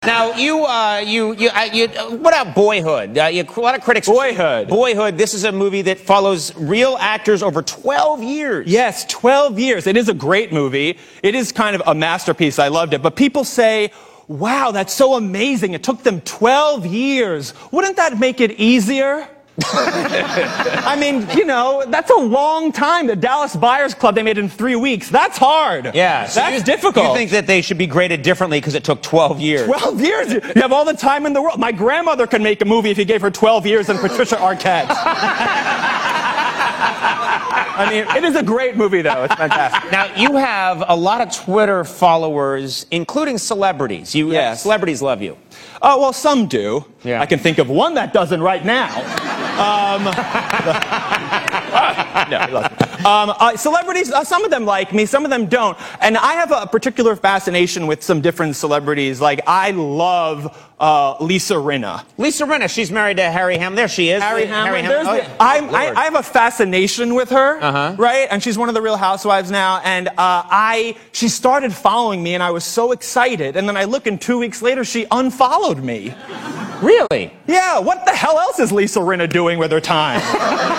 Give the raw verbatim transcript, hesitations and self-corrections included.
Now, you, uh, you, you, uh, you, uh, what about Boyhood? Uh, you, a lot of critics. Boyhood. Boyhood. This is a movie that follows real actors over twelve years. Yes, twelve years. It is a great movie. It is kind of a masterpiece. I loved it. But people say, wow, that's so amazing. It took them twelve years. Wouldn't that make it easier? I mean, you know, that's a long time. The Dallas Buyers Club they made in three weeks. That's hard. Yeah. So that's you, difficult. You think that they should be graded differently because it took twelve years? twelve years? You have all the time in the world. My grandmother could make a movie if you gave her twelve years and Patricia Arquette. I mean, it is a great movie, though. It's fantastic. Now, you have a lot of Twitter followers, including celebrities. You, yes. uh, celebrities love you. Oh, well, some do. Yeah. I can think of one that doesn't right now. Um, no, he loves me. Um, uh, celebrities, uh, some of them like me, some of them don't. And I have a particular fascination with some different celebrities. Like, I love uh, Lisa Rinna. Lisa Rinna, she's married to Harry Hamlin. There she is. Harry Hamlin. Harry Hamlin. Oh, Oh, yeah. yeah. I'm, I, I have a fascination with her, Uh-huh. right? And she's one of the Real Housewives now. And uh, I, she started following me, and I was so excited. And then I look, and two weeks later, she unfollowed me. Really? Yeah, what the hell else is Lisa Rinna doing with her time?